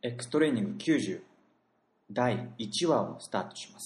X トレーニング90第1話をスタートします。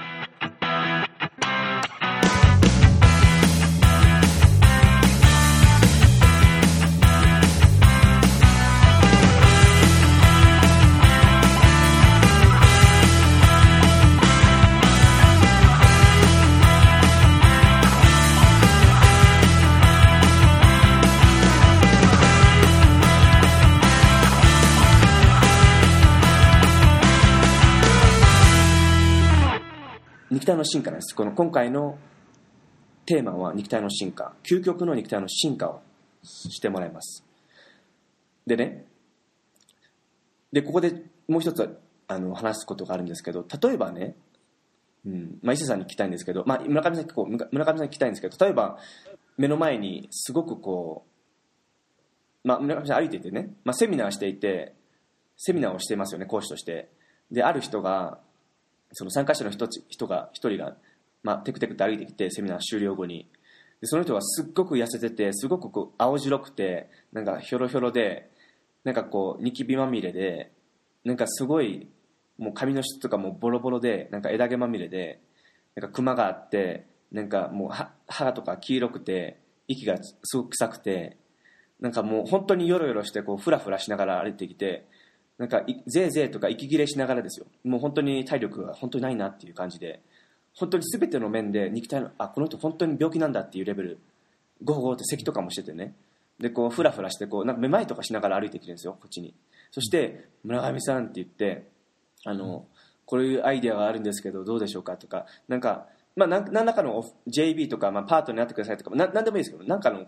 肉体の進化です。今回のテーマは肉体の進化、究極の肉体の進化をしてもらいます。でね、ここでもう一つ話すことがあるんですけど、例えばね、伊勢さんに聞きたいんですけど、村上さんに聞きたいんですけど、例えば目の前にすごく村上さん歩いていてね、セミナーしていて、セミナーをしていますよね、講師として。で、ある人がその参加者の一人がテクテクと歩いてきて、セミナー終了後に、でその人がすっごく痩せてて、すごく青白くて、なんかひょろひょろで、なんかニキビまみれで、なんかすごいもう髪の質とかもボロボロで、なんか枝毛まみれで、なんかクマがあって、なんかもう歯とか黄色くて、息がすごく臭くて、なんかもう本当にヨロヨロしてフラフラしながら歩いてきて、なんかぜいぜいとか息切れしながらですよ。もう本当に体力が本当にないなっていう感じで、本当に全ての面で肉体のこの人本当に病気なんだっていうレベル、ゴホゴホって咳とかもしててね、でフラフラしてなんかめまいとかしながら歩いてきてるんですよ、こっちに。そして村上さんって言って、こういうアイデアがあるんですけどどうでしょうかとか、なんか何らかの JB とか、パートになってくださいとか、何でもいいですけど、なんかの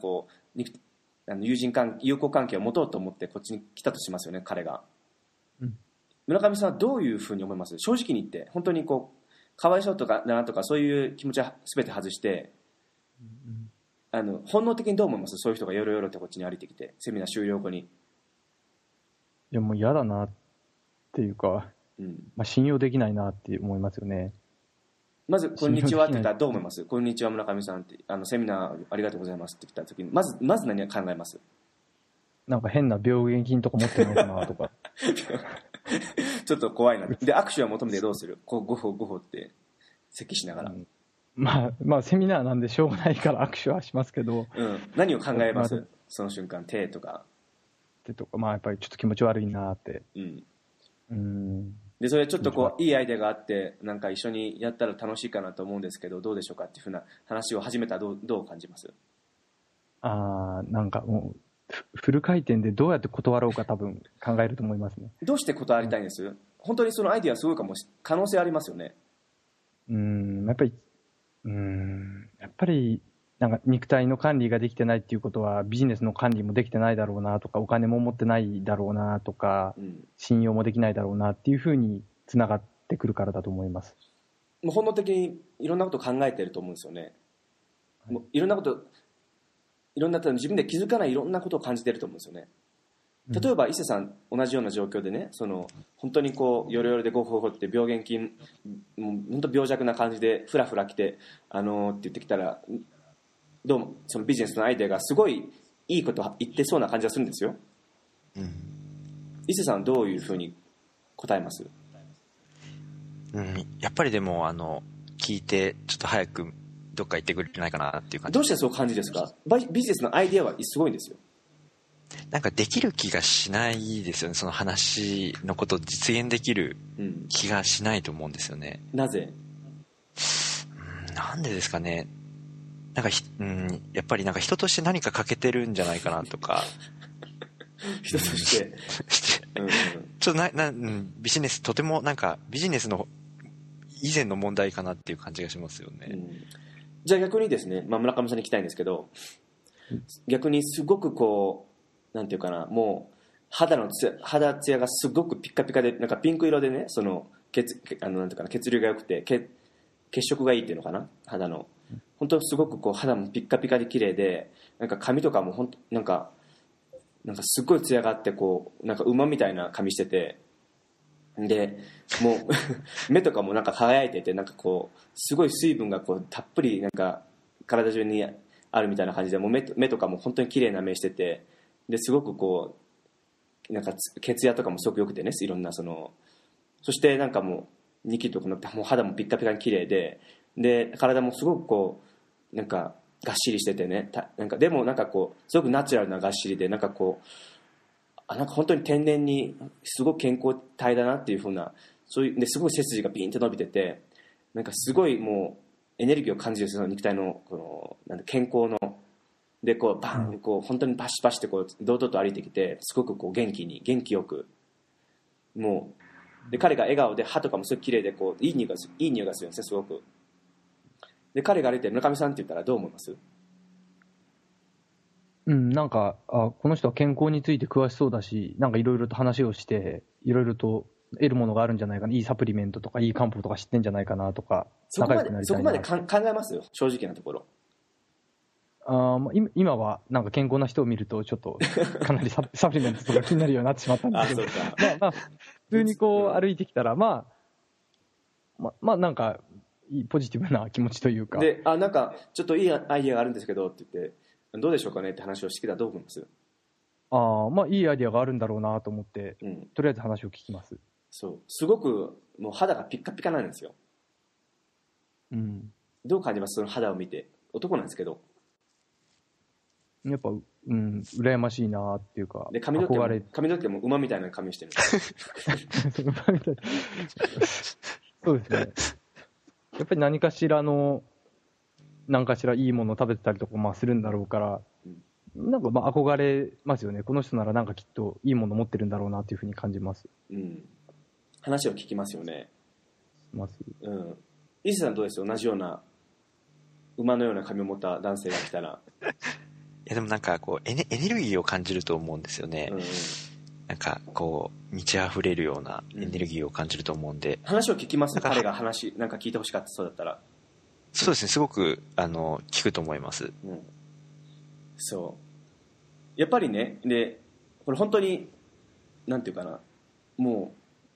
友好関係を持とうと思ってこっちに来たとしますよね、彼が。村上さんはどういうふうに思います？正直に言って、本当にかわいそうとかなとかそういう気持ちは全て外して、本能的にどう思います？そういう人がヨロヨロってこっちに歩いてきて、セミナー終了後に。いや、もう嫌だなっていうか、信用できないなって思いますよね。 まずこんにちはって言ったらどう思います？こんにちは村上さんって、セミナーありがとうございますって来た時にまず何を考えます？ なんか変な病原菌とか持ってないかなとかちょっと怖いな。で握手を求めてどうする？ゴホゴホって咳しながら、 セミナーなんでしょうがないから握手はしますけど、 何を考えます？その瞬間、手とかやっぱりちょっと気持ち悪いなって。 でそれちょっといいアイデアがあって、なんか一緒にやったら楽しいかなと思うんですけど、どうでしょうかっていうふうな話を始めたらどう感じます？ なんかもうフル回転でどうやって断ろうか多分考えると思いますね。 どうして断りたいんです？本当にそのアイデアすごい可能性ありますよね。 やっぱりなんか肉体の管理ができてないっていうことはビジネスの管理もできてないだろうなとか、お金も持ってないだろうなとか、信用もできないだろうなっていうふうにつながってくるからだと思います。 もう本能的にいろんなことを考えてると思うんですよね。もういろんな自分で気づかないいろんなことを感じてると思うんですよね。例えば伊勢さん同じような状況でね、本当にヨロヨロでゴホゴホって病原菌、もう本当病弱な感じでフラフラ来てって言ってきたら、どうもそのビジネスのアイデアがすごいいいこと言ってそうな感じがするんですよ。伊勢さんはどういうふうに答えます？ やっぱりでも聞いてちょっと早くどっか行ってくれないかなっていう感じ。 どうしてそう感じですか？ビジネスのアイデアはすごいんですよ。 なんかできる気がしないですよね。その話のことを実現できる気がしないと思うんですよね。 なぜ？ なんでですかね。なんかやっぱりなんか人として何か欠けてるんじゃないかなとか人としてちょっとビジネスとてもなんかビジネスの以前の問題かなっていう感じがしますよね。 じゃあ逆にですね、村上さんに聞きたいんですけど、逆にすごくなんていうかな、もう肌ツヤがすごくピッカピカで、なんかピンク色でね、なんていうかな、血流が良くて血色がいいっていうのかな、肌の本当すごく肌もピッカピカで綺麗で、なんか髪とかもなんかすごいツヤがあって、なんか馬みたいな髪してて、でもう目とかもなんか輝いてて、なんかすごい水分がたっぷりなんか体中にあるみたいな感じで、もう目とかも本当に綺麗な目してて、ですごくなんか血圧とかもすごく良くてね、いろんなそしてなんかもうニキビとかなってもう肌もピッカピカに綺麗で体もすごくこうなんかがっしりしててね、なんかでもなんかこうすごくナチュラルながっしりで、なんかこうなんか本当に天然にすごく健康体だなっていう風な、そういうですごい背筋がピンと伸びてて、なんかすごいもうエネルギーを感じるその肉体のこのなんか健康のでこうバンこう本当にパシパシってこう堂々と歩いてきて、すごくこう元気よく、もうで彼が笑顔で歯とかもすごく綺麗でこういい匂いがするんですね、すごく。で彼が歩いて村上さんって言ったらどう思います？ なんかこの人は健康について詳しそうだし、なんかいろいろと話をしていろいろと得るものがあるんじゃないかな、いいサプリメントとかいい漢方とか知ってんじゃないかなとか、 そこまで考えますよ、正直なところ。 今はなんか健康な人を見るとちょっとかなりサプリメントとか気になるようになってしまったんですけど普通にこう歩いてきたらまあなんかポジティブな気持ちというかで、なんかちょっといいアイディアがあるんですけどって言って、どうでしょうかねって話をしてきたらどう思います？ いいアイディアがあるんだろうなと思って、とりあえず話を聞きます。 そうすごくもう肌がピッカピカなんですよ。どう感じます？その肌を見て。男なんですけどやっぱ羨ましいなっていうか、 で髪の毛も馬みたいな髪してる馬みたいそうですね。やっぱり何かしらいいものを食べてたりとかするんだろうから、なんか憧れますよね。この人ならなんかきっといいもの持ってるんだろうなっていうふうに感じます。 話を聞きますよね。伊勢さんどうですよ？同じような馬のような髪を持った男性が来たら。 いやでもなんかこうエネルギーを感じると思うんですよね。なんかこう満ち溢れるようなエネルギーを感じると思うんで。 話を聞きます。彼がなんか聞いてほしかったそうだったら。 そうですね、すごく聞くと思います。 そうやっぱりね、でこれ本当になんていうかな、もう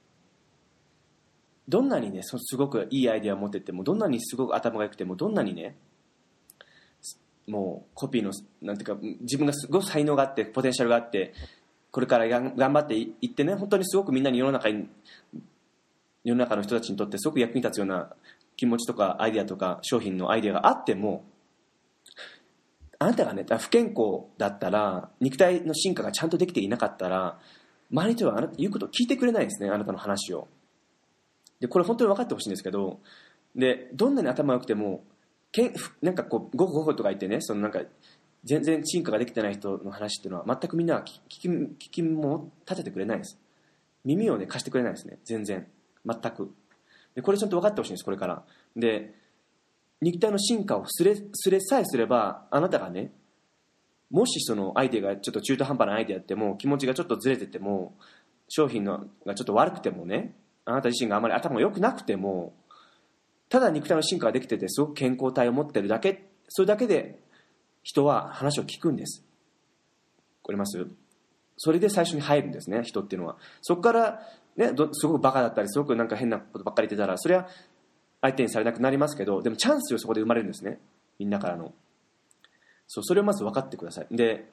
どんなにねすごくいいアイデアを持ってても、どんなにすごく頭が良くても、どんなにねもうコピーのなんていうか自分がすごく才能があってポテンシャルがあってこれから頑張っていってね、本当にすごくみんなに世の中の人たちにとってすごく役に立つような気持ちとかアイデアとか商品のアイデアがあっても、あなたがね不健康だったら、肉体の進化がちゃんとできていなかったら、周りの人はあなた言うことを聞いてくれないんですね、あなたの話を。でこれ本当に分かってほしいんですけど、でどんなに頭良くてもなんかこうゴホゴホとか言ってね、なんか全然進化ができてない人の話っていうのは全くみんなは聞きも立ててくれないんです。耳をね貸してくれないですね、全然全く。でこれちゃんと分かってほしいんです、これから。で肉体の進化をすれさえすれば、あなたがねもしそのアイデアがちょっと中途半端なアイデアでも、気持ちがちょっとずれてても、商品がちょっと悪くてもね、あなた自身があまり頭が良くなくても、ただ肉体の進化ができててすごく健康体を持ってるだけ、それだけで人は話を聞くんです。わかります？それで最初に入るんですね、人っていうのは。そこからね、すごくバカだったりすごくなんか変なことばっかり言ってたら、それは相手にされなくなりますけど、でもチャンスがそこで生まれるんですね、みんなからの。それをまず分かってください。で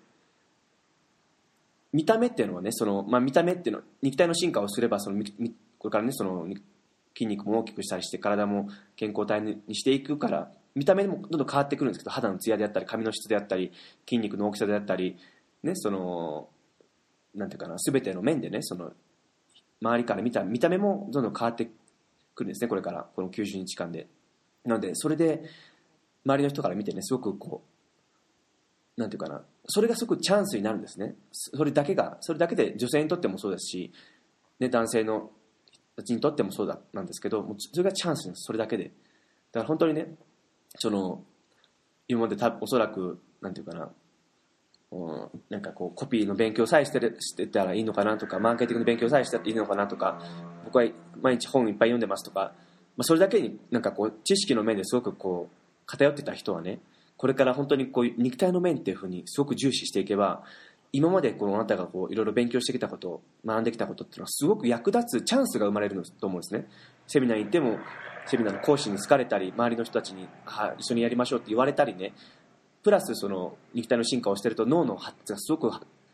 見た目っていうのはね、見た目っていうのは肉体の進化をすれば、これからね筋肉も大きくしたりして体も健康体にしていくから、見た目もどんどん変わってくるんですけど、肌のツヤであったり髪の質であったり筋肉の大きさであったりね、なんていうかな、全ての面でね、周りから見た見た目もどんどん変わってくるんですね、これからこの90日間で。なのでそれで周りの人から見てね、すごくこうなんていうかな、それがすごくチャンスになるんですね。それだけで女性にとってもそうですし、ね、男性のたちにとってもそうなんですけど、もうそれがチャンスです、それだけで。だから本当にね、今までおそらくなんていうかな、なんかこうコピーの勉強さえしてたらいいのかなとか、マーケティングの勉強さえしてたらいいのかなとか、僕は毎日本いっぱい読んでますとか、それだけになんかこう知識の面ですごくこう偏ってた人はね、これから本当にこういう肉体の面っていうふうにすごく重視していけば、今まであなたがこういろいろ勉強してきたこと、学んできたことっていうのはすごく役立つチャンスが生まれると思うんですね。セミナーに行ってもセミナーの講師に好かれたり、周りの人たちに一緒にやりましょうって言われたりね、プラス肉体の進化をしてると脳の発達がすごく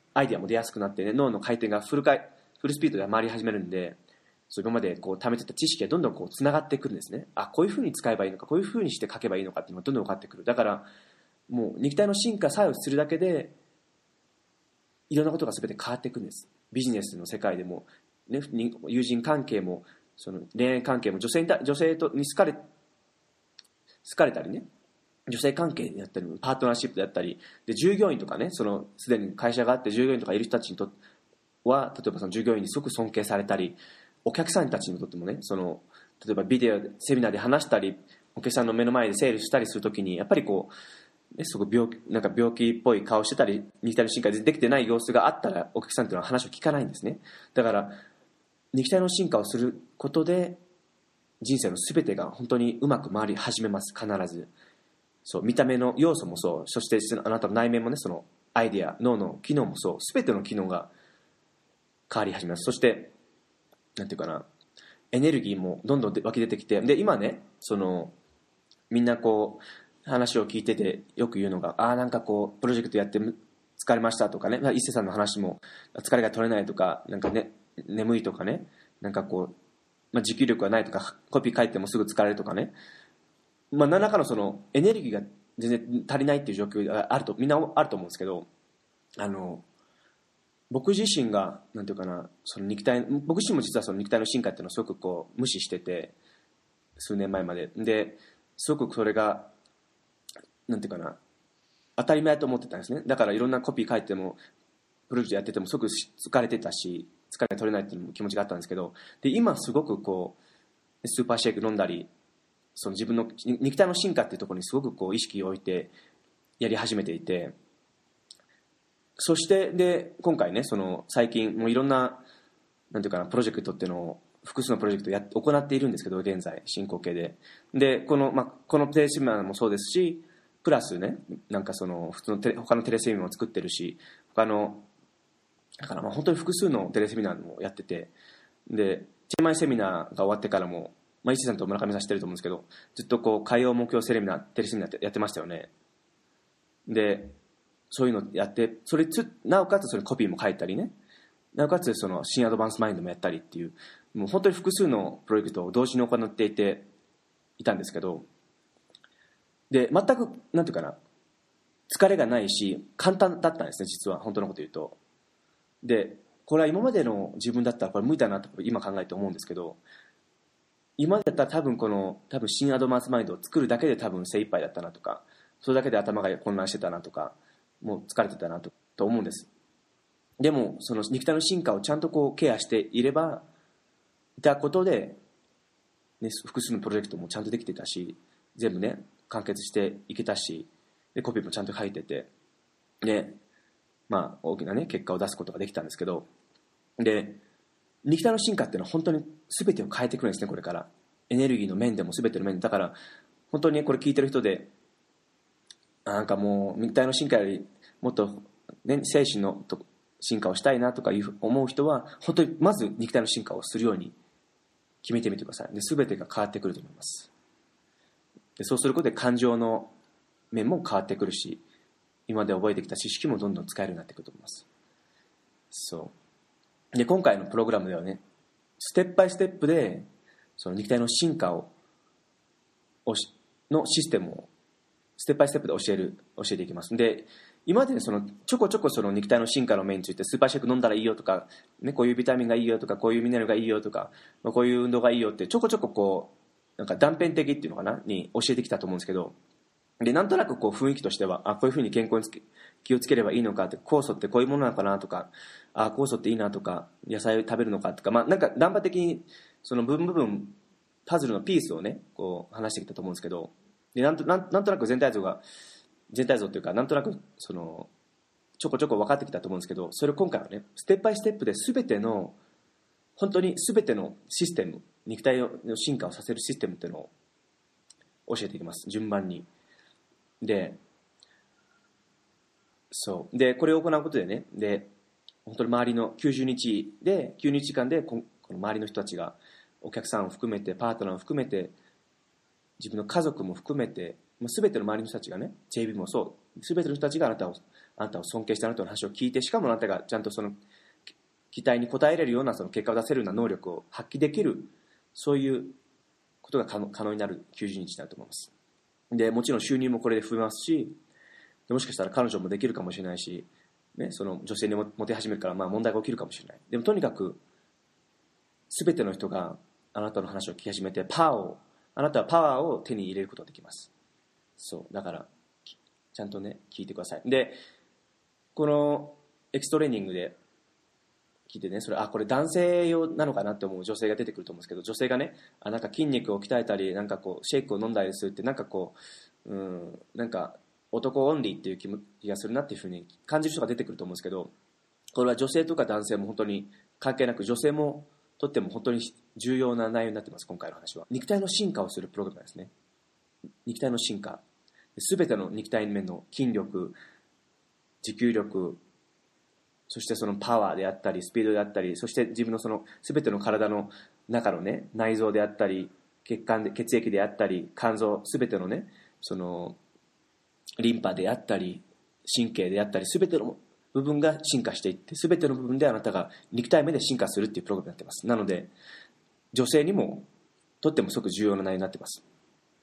アイデアも出やすくなってね、脳の回転がフルスピードで回り始めるんで、そう今までこう貯めてた知識がどんどんこうつながってくるんですね。あ、こういうふうに使えばいいのか、こういうふうにして書けばいいのかっていうのがどんどん分かってくる。だからもう肉体の進化さえするだけでいろんなことが全て変わっていくんです。ビジネスの世界でも、ね、友人関係もその恋愛関係も女性に好かれたりね、女性関係であったりパートナーシップであったりで、従業員とかね、そのすでに会社があって従業員とかいる人たちにとっては、例えばその従業員にすごく尊敬されたり、お客さんたちにとってもね、その例えばビデオセミナーで話したり、お客さんの目の前でセールしたりするときにやっぱりこう、ね、すごくなんか病気っぽい顔してたり、肉体の進化でできてない様子があったら、お客さんというのは話を聞かないんですね。だから肉体の進化をすることで人生の全てが本当にうまく回り始めます。必ずそう、見た目の要素もそう、そしてあなたの内面もね、そのアイデア、脳の機能もそう、全ての機能が変わり始めます。そしてなんていうかな、エネルギーもどんどん湧き出てきて、で今ね、そのみんなこう話を聞いててよく言うのが、なんかこうプロジェクトやって疲れましたとかね、伊勢さんの話も疲れが取れないとか、なんかね、眠いとかね、なんかこう、持久力がないとか、コピー書いてもすぐ疲れるとかね、何らかのそのエネルギーが全然足りないっていう状況があると、みんなあると思うんですけど、僕自身がなんていうかな、その僕自身も実はその肉体の進化っていうのをすごくこう無視してて、数年前まですごくそれがなんていうかな、当たり前だと思ってたんですね。だからいろんなコピー書いてもプロジェクトやっててもすごく疲れてたし、疲れが取れないっていう気持ちがあったんですけど、で今すごくこうスーパーシェイク飲んだり、その自分の肉体の進化っていうところにすごくこう意識を置いてやり始めていて、そしてで今回ね、その最近もういろんななんていうかな、プロジェクトっていうのを複数のプロジェクトを行っているんですけど、現在進行形でこのテレセミナーもそうですし、プラスね、なんかその普通の他のテレセミナーも作ってるし、だから本当に複数のテレセミナーもやってて、でチェンマイセミナーが終わってからも、石井さんと村上さん知ってると思うんですけど、ずっとこう海洋目標テレセミナーってやってましたよね。でそういうのやって、なおかつそれコピーも書いたりね、なおかつその新アドバンスマインドもやったりっていう、もう本当に複数のプロジェクトを同時に行っていたんですけど、で全くなんていうかな、疲れがないし簡単だったんですね、実は本当のこと言うと。でこれは今までの自分だったらこれ無理だなと今考えて思うんですけど、今までだったら多分新アドバンスマインドを作るだけで多分精一杯だったなとか、それだけで頭が混乱してたなとか、もう疲れてたなと思うんです。でもその肉体の進化をちゃんとこうケアしていたことで、ね、複数のプロジェクトもちゃんとできてたし、全部ね完結していけたし、でコピーもちゃんと書いてて、で大きなね結果を出すことができたんですけど、で肉体の進化っていうのは本当に全てを変えてくるんですね、これから。エネルギーの面でも全ての面で。だから本当にこれ聞いてる人で、なんかもう肉体の進化よりもっと、ね、精神の進化をしたいなとか思う人は、本当にまず肉体の進化をするように決めてみてください。で全てが変わってくると思います。でそうすることで感情の面も変わってくるし、今まで覚えてきた知識もどんどん使えるようになってくると思います。そうで今回のプログラムではね、ステップバイステップでその肉体の進化のシステムをステップバイステップで教えていきます。で今まで、ね、ちょこちょこその肉体の進化の面について、スーパーシェイク飲んだらいいよとか、ね、こういうビタミンがいいよとか、こういうミネラルがいいよとか、こういう運動がいいよってちょこちょここうなんか断片的っていうのかなに教えてきたと思うんですけど、でなんとなくこう雰囲気としては、こういうふうに健康に気をつければいいのかって、酵素ってこういうものなのかなとか、酵素っていいなとか、野菜を食べるのかとか、なんか断片的にその部分パズルのピースをねこう話してきたと思うんですけど、でなんとなく全体像っていうか、なんとなくそのちょこちょこ分かってきたと思うんですけど、それを今回はねステップバイステップで本当に全てのシステム、肉体の進化をさせるシステムっていうのを教えていきます、順番に。でこれを行うことでね、で本当に周りの90日間でこの周りの人たちが、お客さんを含めてパートナーを含めて自分の家族も含めて、全ての周りの人たちがね、JB もそう、全ての人たちがあなたをあなたを尊敬してあなたの話を聞いて、しかもあなたがちゃんとその期待に応えれるようなその結果を出せるような能力を発揮できる、そういうことが可能になる90日だと思います。でもちろん収入もこれで増えますし、もしかしたら彼女もできるかもしれないし、ね、その女性にモテ始めるから問題が起きるかもしれない。でもとにかく全ての人があなたの話を聞き始めて、あなたはパワーを手に入れることができます。そうだからちゃんとね聞いてください。でこのエクストレーニングで聞いてね、これ男性用なのかなって思う女性が出てくると思うんですけど、女性がね、なんか筋肉を鍛えたり、なんかこうシェイクを飲んだりするって、なんかこう、なんか男オンリーっていう気がするなっていうふうに感じる人が出てくると思うんですけど、これは女性とか男性も本当に関係なく、女性もとっても本当に重要な内容になってます。今回の話は肉体の進化をするプログラムですね。肉体の進化、すべての肉体面の筋力、持久力、そしてそのパワーであったりスピードであったり、そして自分のその全ての体の中のね内臓であったり、血液であったり、肝臓、全てのねそのリンパであったり神経であったり、全ての部分が進化していって、全ての部分であなたが肉体面で進化するっていうプログラムになってます。なので女性にもとってもすごく重要な内容になってます。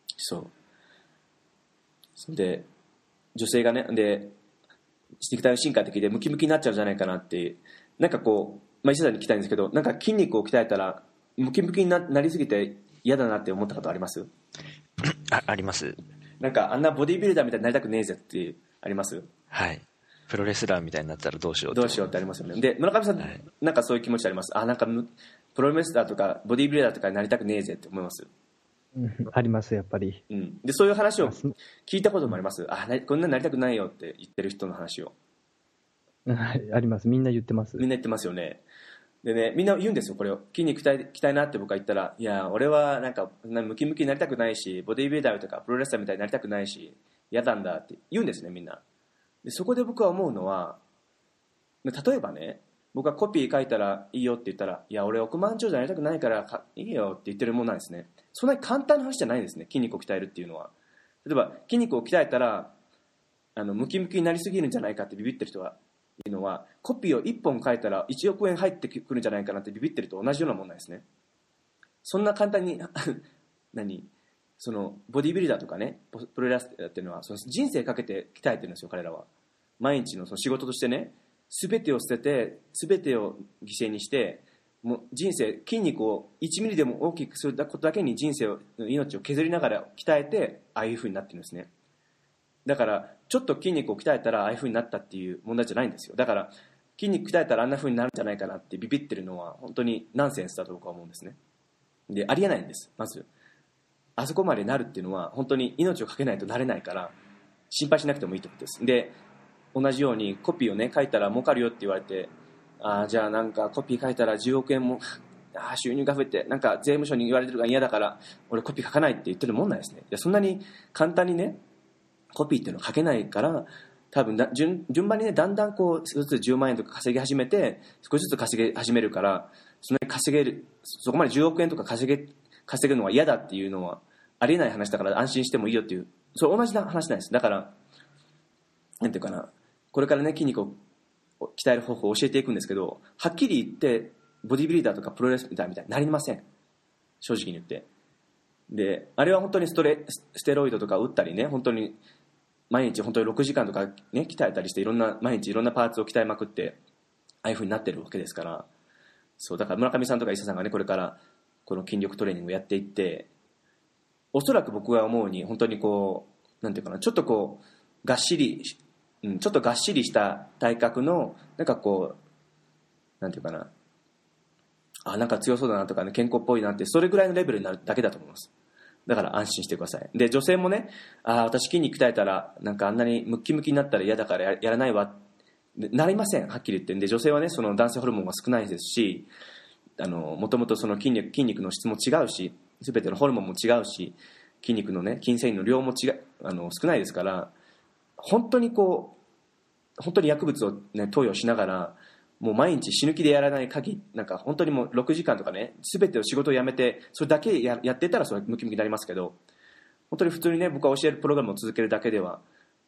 それで女性がね、で肉体の進化って聞いてムキムキになっちゃうんじゃないかなって、なんかこう、石田さんに聞きたいんですけど、なんか筋肉を鍛えたらムキムキに なりすぎて嫌だなって思ったことあります？ あります。 なんかあんなボディービルダーみたいになりたくねえぜってあります？ はい。プロレスラーみたいになったらどうしようってありますよね。で村上さん、はい、なんかそういう気持ちあります？なんかプロレスラーとかボディービルダーとかになりたくねえぜって思います？ ありますやっぱり、 でそういう話を聞いたこともあります。こんなになりたくないよって言ってる人の話を。 あります。みんな言ってます。 みんな言ってますよね。でね、みんな言うんですよこれを。筋肉鍛えなって僕は言ったら、いや俺はなんかムキムキになりたくないし、ボディービルダーとかプロレスラーみたいになりたくないし嫌なんだって言うんですねみんな。でそこで僕は思うのは、例えばね、僕はコピー書いたらいいよって言ったら、いや俺億万長者になりたくないからいいよって言ってるもんなんですね。そんなに簡単な話じゃないんですね、筋肉を鍛えるっていうのは。例えば筋肉を鍛えたらムキムキになりすぎるんじゃないかってビビってる人がいるのは、コピーを1本書いたら1億円入ってくるんじゃないかなってビビってると同じようなもんなんですね。そんな簡単にそのボディビルダーとかねプロレスラーっていうのはその人生かけて鍛えてるんですよ彼らは。毎日のその仕事としてね、全てを捨てて全てを犠牲にして、もう人生、筋肉を1ミリでも大きくすることだけに命を削りながら鍛えてああいう風になってるんですね。だからちょっと筋肉を鍛えたらああいう風になったっていう問題じゃないんですよ。だから筋肉鍛えたらあんな風になるんじゃないかなってビビってるのは本当にナンセンスだと僕は思うんですね。でありえないんです。まずあそこまでなるっていうのは本当に命をかけないとなれないから心配しなくてもいいってことです。で同じようにコピーをね書いたら儲かるよって言われて、じゃあなんかコピー書いたら10億円も収入が増えて、なんか税務署に言われてるから嫌だから俺コピー書かないって言ってるもんなんですね。いやそんなに簡単にねコピーっていうのを書けないから、多分順番にねだんだんこうずつ10万円とか稼ぎ始めて少しずつ稼ぎ始めるから、そこまで10億円とか稼ぐのは嫌だっていうのはありえない話だから安心してもいいよっていう、それ同じな話なんです。だからなんていうかな、これからね筋肉を鍛える方法を教えていくんですけど、はっきり言ってボディビルダーとかプロレスみたいになりません、正直に言って。であれは本当にステロイドとか打ったりね、本当に毎日本当に6時間とかね鍛えたりして毎日いろんなパーツを鍛えまくってああいう風になってるわけですから。そうだから村上さんとか伊佐さんがねこれからこの筋力トレーニングをやっていって、おそらく僕が思うに本当にこうなんていうかな、ちょっとこうがっしりした体格のなんかこうなんていうかな、なんか強そうだなとかね、健康っぽいなって、それぐらいのレベルになるだけだと思います。だから安心してください。で女性もね、私筋肉鍛えたらなんかあんなにムッキムキになったら嫌だからやらないわなりません、はっきり言って。で女性はねその男性ホルモンが少ないですし、もともとその筋肉の質も違うし、全てのホルモンも違うし、筋肉のね筋繊維の量も少ないですから、本当に薬物を、ね、投与しながらもう毎日死ぬ気でやらない限り、なんか本当にもう6時間とかね全てを仕事を辞めてそれだけやっていたらそれムキムキになりますけど、本当に普通にね僕は教えるプログラムを続けるだけでは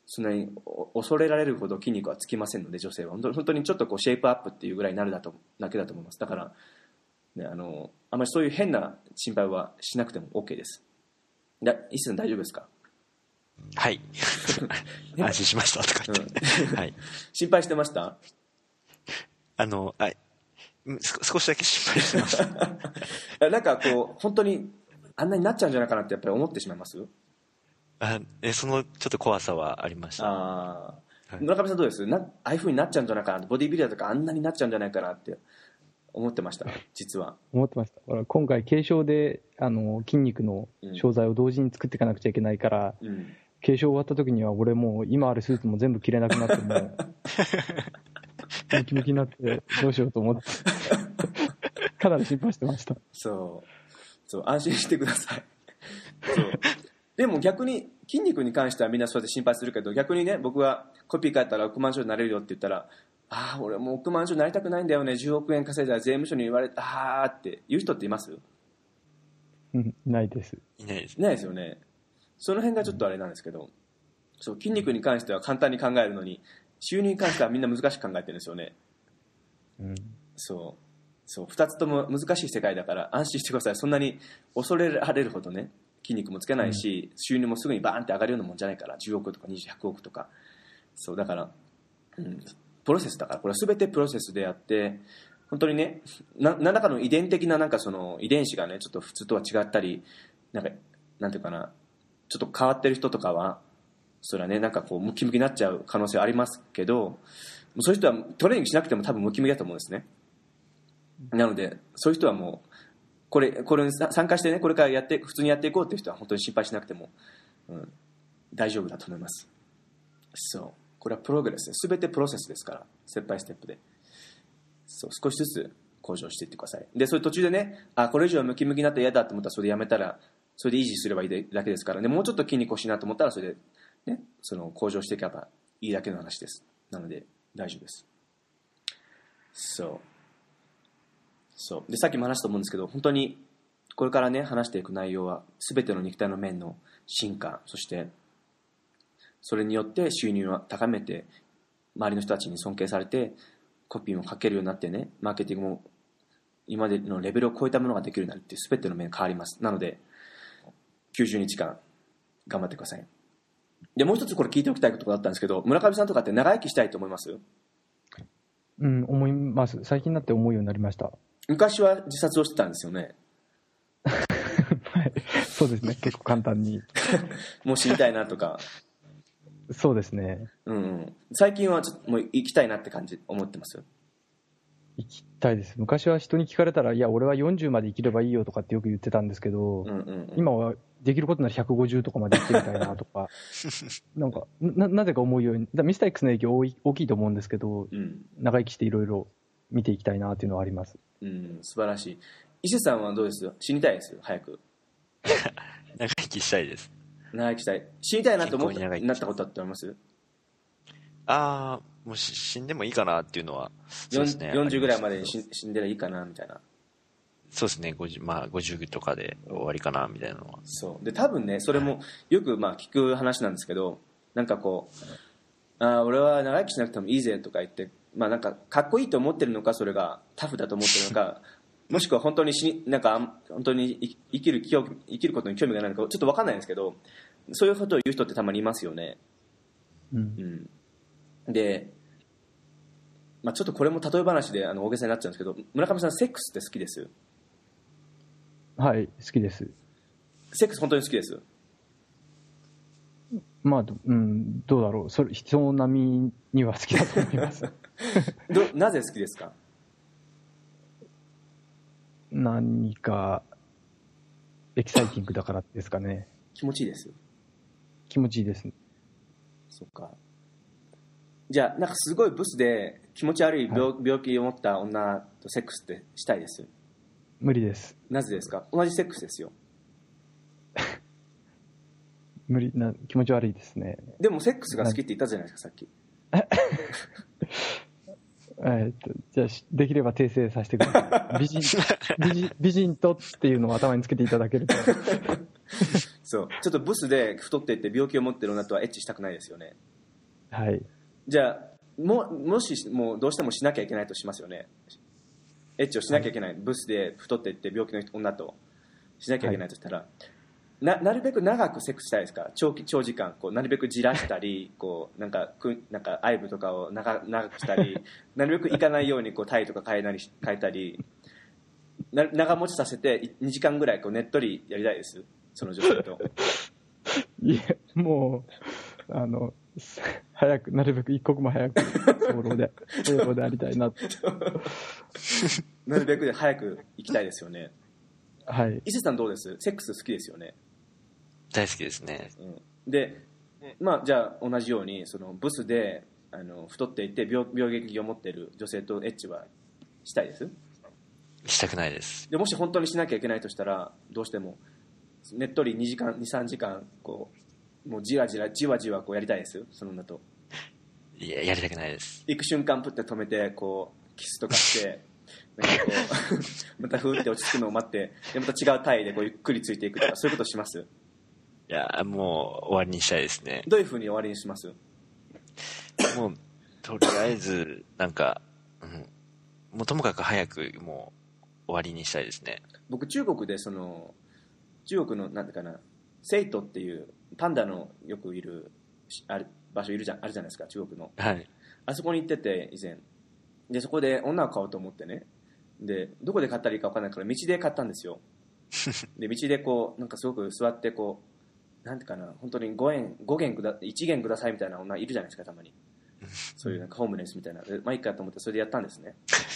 そんなに恐れられるほど筋肉はつきませんので、女性は本当にちょっとこうシェイプアップっていうぐらいになるだけだと思います。だから、ね、あんまりそういう変な心配はしなくても OK です。石さん大丈夫ですか？ はい安心しましたとか言って、はい、 心配してました？ 少しだけ心配してましたなんかこう本当にあんなになっちゃうんじゃないかなってやっぱり思ってしまいます？ そのちょっと怖さはありました。 はい、村上さんどうです？ああいう風になっちゃうんじゃないかな、ボディビルダーとかあんなになっちゃうんじゃないかなって思ってました。実は思ってました。今回軽症で筋肉の商材を同時に作っていかなくちゃいけないから、軽症終わった時には俺もう今あるスーツも全部着れなくなってもうムキムキになってどうしようと思ってかなり心配してました。 そう安心してください。そうでも逆に筋肉に関してはみんなそうやって心配するけど、逆にね、僕がコピー書いたら億万長になれるよって言ったら、俺もう億万長になりたくないんだよね、10億円稼いだら税務署に言われたって言う人っています？ ないです。 いないです。 ないですよね。その辺がちょっとあれなんですけど、そう筋肉に関しては簡単に考えるのに、収入に関してはみんな難しく考えてるんですよね。そう2つとも難しい世界だから安心してください。そんなに恐れられるほどね、筋肉もつけないし、収入もすぐにバーンって上がるようなもんじゃないから、10億とか100億とか。そうだから、プロセスだから、これは全てプロセスであって、本当にね、何らかの遺伝的ななんかその遺伝子がね、ちょっと普通とは違ったり、なんていうかな、ちょっと変わってる人とかは、それはね、なんかこうムキムキになっちゃう可能性はありますけど、そういう人はトレーニングしなくても多分ムキムキだと思うんですね。なのでそういう人はもうこれに参加してね、これから普通にやっていこうっていう人は本当に心配しなくても、大丈夫だと思います。そうこれはプログレスです。全てプロセスですから、ステップバイステップで少しずつ向上していってください。でそれ途中でね、これ以上ムキムキになって嫌だと思ったらそれでやめたら、それで維持すればいいだけですからね。もうちょっと筋肉欲しいなと思ったらそれでね、その向上していけばいいだけの話です。なので大丈夫です。でさっきも話したと思うんですけど、本当にこれからね話していく内容は全ての肉体の面の進化、そしてそれによって収入を高めて周りの人たちに尊敬されてコピーも書けるようになってね、マーケティングも今までのレベルを超えたものができるようになるっていう全ての面変わります。なので90日間頑張ってください。でもう一つこれ聞いておきたいことがあったんですけど、村上さんとかって長生きしたいと思います？ 思います。最近になって思うようになりました。 昔は自殺をしてたんですよね。 はい、そうですね。結構簡単にもう死にたいなとか。 そうですね。 最近はちょっともう生きたいなって感じ思ってます？ 生きたいです。昔は人に聞かれたら、いや俺は40まで生きればいいよとかってよく言ってたんですけど、今はできることなら150とかまで生きてみたいなとかなんか なぜか思うように、ミスター X の影響大きいと思うんですけど、長生きしていろいろ見ていきたいなっていうのはあります。 素晴らしい。伊勢さんはどうです？死にたいですよ、早く。 長生きしたいです。 長生きしたい。死にたいなと思ってなったことってあります？ もう死んでもいいかなっていうのは、 そうですね、40ぐらいまでに死んでらいいかなみたいな。 そうですね、50とかで終わりかなみたいなのは。 そうで多分ね、それもよく聞く話なんですけど、なんかこう、俺は長生きしなくてもいいぜとか言って、なんかかっこいいと思ってるのか、それがタフだと思ってるのかもしくは本当になんか本当に生きることに興味がないのかちょっと分かんないんですけど、そういうことを言う人ってたまにいますよね。で、ちょっとこれも例え話で大げさになっちゃうんですけど、村上さんセックスって好きです？ はい、好きです。 セックス本当に好きです？ どうだろう、それ人並みには好きだと思いますなぜ好きですか？ 何かエキサイティングだからですかね。 気持ちいいです。 気持ちいいですね。 そっか。じゃあなんかすごいブスで気持ち悪い病気を持った女とセックスってしたいです？ 無理です。 なぜですか？同じセックスですよ気持ち悪いですね。 でもセックスが好きって言ったじゃないですか、さっきじゃあできれば訂正させてください。美人とっていうのを頭につけていただけるとそう、ちょっとブスで太っていって病気を持ってる女とはエッチしたくないですよね。 はい。 じゃあもしもうどうしてもしなきゃいけないとしますよね。エッチをしなきゃいけない、はい、ブスで太っていって病気の女としなきゃいけないとしたら、はい、なるべく長くセックスしたいですか？長時間こうなるべくじらしたりこうなんか愛部とかを長くしたりなるべくいかないようにこう体位とか変えたり長持ちさせて2時間ぐらいこうねっとりやりたいです、その女性と。 いやもう早くなるべく一刻も早く放浪でありたいななるべく早く行きたいですよね。 はい。 伊勢さんどうです？セックス好きですよね？ 大好きですね。 で、まあじゃあ同じようにそのブスで太っていて病気を持っている女性とエッチはしたいです？ したくないです。 でもし本当にしなきゃいけないとしたらどうしてもねっとり2、3時間こうもうじわじわこうやりたいですよ、その女と。 いや、やりたくないです。 行く瞬間プッて止めてこうキスとかしてなんかこうまたふーって落ち着くのを待ってでまた違う体位でこうゆっくりついていくとかそういうことします？ いや、もう終わりにしたいですね。 どういうふうに終わりにします？ もうとりあえずなんか、もうともかく早くもう終わりにしたいですね。 僕中国で中国のなんていうかな、成都っていうパンダのよくいる場所あるじゃないですか、中国の。 はい。 あそこに行ってて以前で、そこで女を買おうと思ってね、でどこで買ったらいいか分からないから道で買ったんですよ。で道でこうなんかすごく座ってこうなんていうかな、本当に5元1元くださいみたいな女いるじゃないですか、たまに。そういうなんかホームレスみたいなで、まあいいかと思ってそれでやったんですね。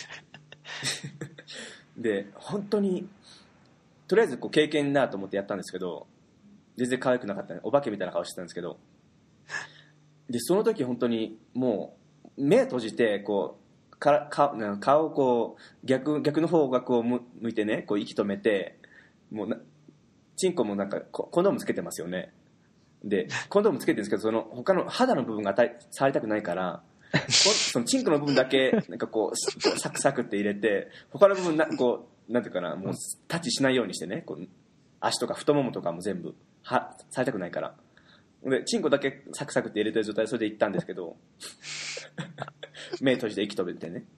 で本当にとりあえずこう経験だと思ってやったんですけど、全然可愛くなかったね。お化けみたいな顔してたんですけど、でその時本当にもう目閉じてこう顔をこう逆の方がこう向いてね、こう息止めて、もうチンコもなんかコンドームつけてますよね。でコンドームつけてるんですけど、その他の肌の部分が触りたくないからそのチンコの部分だけなんかこうサクサクって入れて、他の部分こうなんていうかな、もうタッチしないようにしてね、こう足とか太ももとかも全部触りたくないから、でチンコだけサクサクって入れてる状態でそれで行ったんですけど目閉じて息止めてね、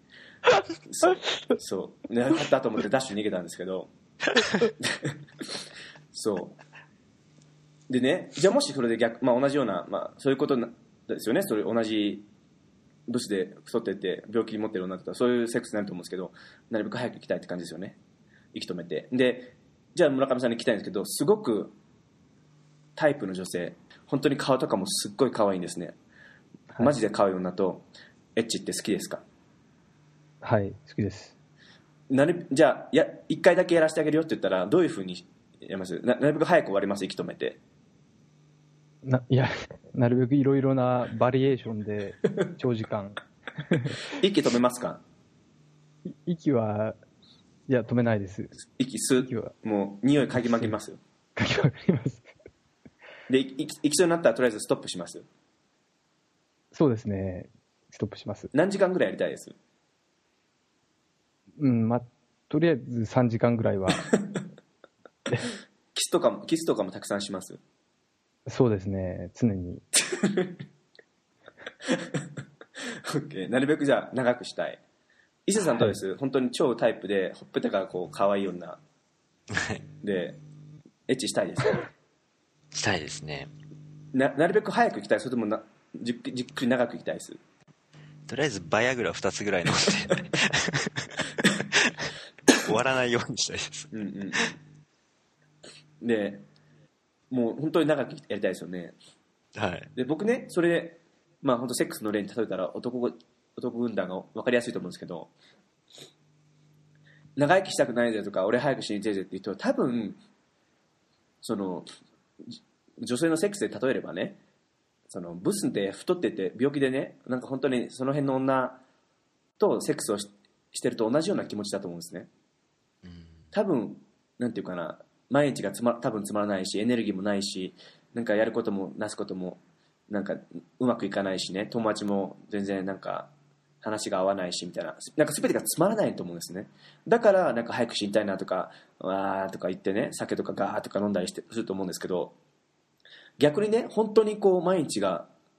そうやったと思ってダッシュ逃げたんですけどそうでね、じゃあもしそれで同じような、そういうことですよね。それ同じブスで太ってて病気持ってる女だったらそういうセックスになると思うんですけど、なるべく早く行きたいって感じですよね、息止めて。でじゃあ村上さんに聞きたいんですけど、すごくタイプの女性、本当に顔とかもすっごい可愛いんですね、はい、マジで可愛い女とエッチって好きですか？ はい、好きです。 じゃあ1回だけやらせてあげるよって言ったらどういうふうにやります？なるべく早く終わります？息止めて。 いや、なるべくいろいろなバリエーションで長時間息止めますか？ 息はいや止めないです。 息はもう匂い嗅ぎまきます？ 嗅ぎまきます。 で息そうになったらとりあえずストップします？ そうですね、ストップします。 何時間ぐらいやりたいです？ とりあえず3時間ぐらいはキスとかもたくさんします？ そうですね、常に OK、 なるべくじゃあ長くしたい。伊勢さんどうです？はい、本当に超タイプでほっぺたがこう可愛い女でエッチしたいですか？ したいですね。 なるべく早く行きたい、それともじっくり長く行きたいです？ とりあえずバイアグラ2つぐらい飲んで終わらないようにしたいです。 でもう本当に長くやりたいですよね。 はい。 で僕ね、それで本当セックスの例に例えたら男軍団が分かりやすいと思うんですけど、長生きしたくないぜとか俺早く死にてえぜって言うと、多分その女性のセックスで例えればね、そのブスで太ってて病気でね、なんか本当にその辺の女とセックスをしてると同じような気持ちだと思うんですね。多分なんていうかな、毎日が多分つまらないし、エネルギーもないし、なんかやることもなすこともなんかうまくいかないしね、友達も全然なんか話が合わないしみたいな、なんか全てがつまらないと思うんですね。だからなんか早く死にたいなとかわーとか言ってね、酒とかガーとか飲んだりすると思うんですけど、逆にね、本当にこう毎日が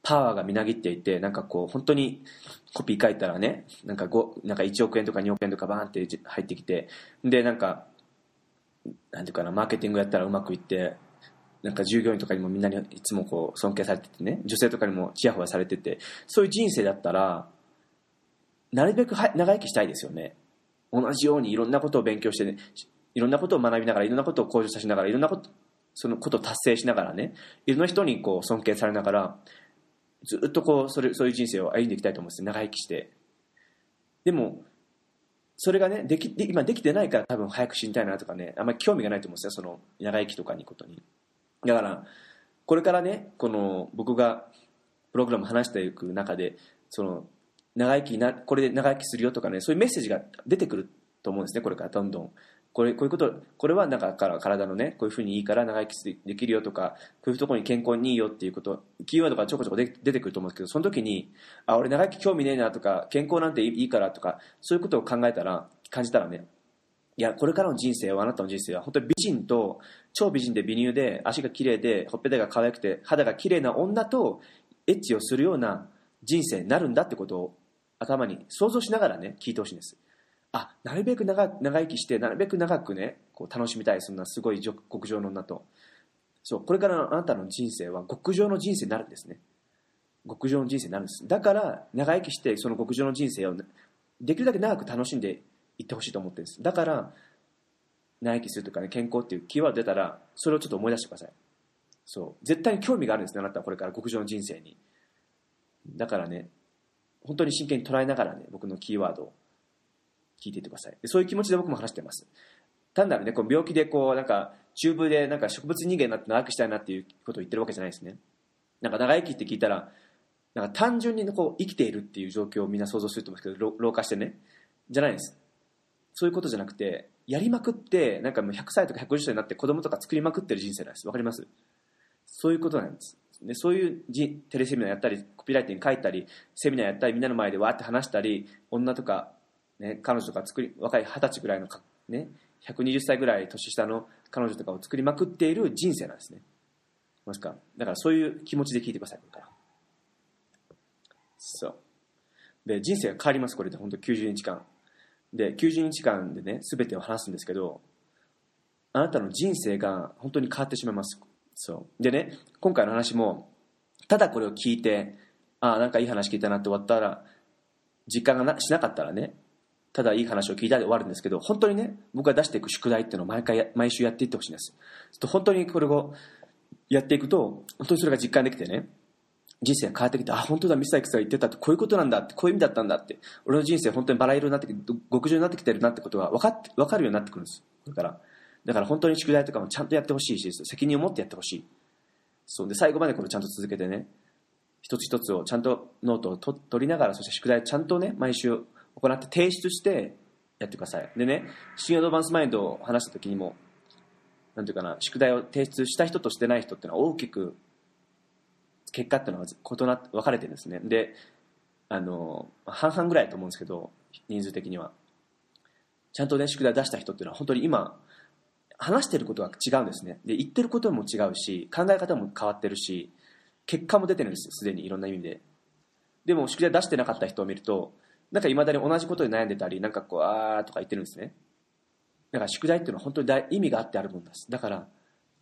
パワーがみなぎっていて、なんかこう本当にコピー書いたらね、なんか1億円とか2億円とかバーンって入ってきて、でなんかなんていうかな、マーケティングやったらうまくいって、なんか従業員とかにもみんなにいつもこう尊敬されててね、女性とかにもチヤホヤされてて、そういう人生だったらなるべく長生きしたいですよね。同じようにいろんなことを勉強してね、いろんなことを学びながら、いろんなことを向上させながら、いろんなことそのことを達成しながらね、いろんな人にこう尊敬されながらずっとこうそういう人生を歩んでいきたいと思うんです。長生きして。でもそれがね今できてないから多分早く死にたいなとかね、あんまり興味がないと思うんですよ、その長生きとかにことに。だからこれからね、この僕がプログラム話していく中で、そのこれで長生きするよとかね、そういうメッセージが出てくると思うんですね。これからどんどんこういうこと、これはなんか体のねこういうふうにいいから長生きできるよとか、こういうところに健康にいいよっていうことキーワードがちょこちょこ出てくると思うんですけど、その時に俺長生き興味ねえなとか、健康なんていいからとか、そういうことを感じたらね、いやこれからの人生は、あなたの人生は本当に美人と超美人で美乳で足が綺麗でほっぺたが可愛くて肌が綺麗な女とエッチをするような人生になるんだってことを頭に想像しながらね聞いてほしいんです。なるべく長生きしてなるべく長くねこう楽しみたい、そんなすごい極上の女と。そうこれからのあなたの人生は極上の人生になるんですね。極上の人生になるんです。だから長生きしてその極上の人生をできるだけ長く楽しんでいってほしいと思ってるんです。だから長生きするとかね、健康っていうキーワード出たらそれをちょっと思い出してください。そう絶対に興味があるんですね、あなたはこれから極上の人生に。だからね本当に真剣に捉えながらね、僕のキーワードを聞いていってください。そういう気持ちで僕も話してます。単なるねこう病気でこうなんかチューブでなんか植物人間になって長くしたいなっていうことを言ってるわけじゃないですね。なんか長生きって聞いたらなんか単純にこう生きているっていう状況をみんな想像すると思うんですけど、老化してねじゃないです。そういうことじゃなくて、やりまくってなんかもう100歳とか150歳になって子供とか作りまくってる人生なんです。わかります？そういうことなんです。でそういうテレセミナーやったりコピーライティング書いたりセミナーやったりみんなの前でわーって話したり、女とか、ね、彼女とか若い20歳ぐらいの、ね、120歳ぐらい年下の彼女とかを作りまくっている人生なんですね。ますか？だからそういう気持ちで聞いてください。これからそうで人生が変わります。これで本当90日間で90日間でね全てを話すんですけど、あなたの人生が本当に変わってしまいます。そうでね、今回の話もただこれを聞いてなんかいい話聞いたなって終わったら実感がしなかったらね、ただいい話を聞いたで終わるんですけど、本当にね僕が出していく宿題っていうのを毎週やっていってほしいんです。本当にこれをやっていくと本当にそれが実感できてね、人生が変わってきて、本当だミスター X が言ってたってこういうことなんだって、こういう意味だったんだって、俺の人生本当にバラ色になってきて極上になってきてるなってことが分かるようになってくるんです。だから本当に宿題とかもちゃんとやってほしいし、責任を持ってやってほしい。そうで最後までこれちゃんと続けてね、一つ一つをちゃんとノートを取りながら、そして宿題をちゃんとね毎週行って提出してやってください。でね、新アドバンスマインドを話した時にもなんていうかな、宿題を提出した人としてない人っていうのは大きく結果っていうのは分かれてるんですね。で半々ぐらいだと思うんですけど、人数的にはちゃんとね宿題出した人っていうのは本当に今話してることが違うんですね。で言ってることも違うし、考え方も変わってるし、結果も出てるんですよ、すでにいろんな意味で。でも宿題出してなかった人を見るとなんかいまだに同じことで悩んでたり、なんかこうとか言ってるんですね。だから宿題っていうのは本当に意味があってあるものです。だから、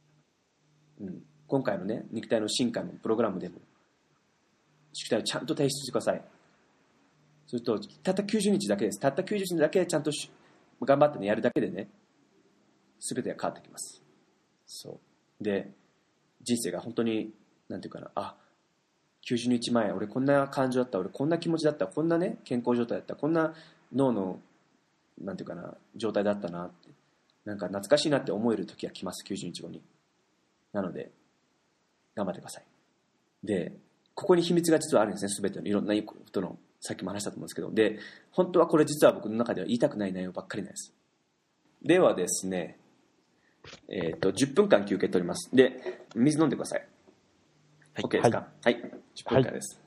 今回のね肉体の進化のプログラムでも宿題をちゃんと提出してください。するとたった90日だけです。たった90日だけちゃんと頑張ってねやるだけでね、全てが変わってきます。そうで人生が本当になんていうかな、90日前俺こんな感情だった、俺こんな気持ちだった、こんなね健康状態だった、こんな脳のなんていうかな状態だったなって、なんか懐かしいなって思える時が来ます、90日後に。なので頑張ってください。でここに秘密が実はあるんですね。全てのいろんないいことの、さっきも話したと思うんですけど、で本当はこれ実は僕の中では言いたくない内容ばっかりなんです。ではですね、10分間休憩取ります。で水飲んでください。OK ですか？はい、10分間です。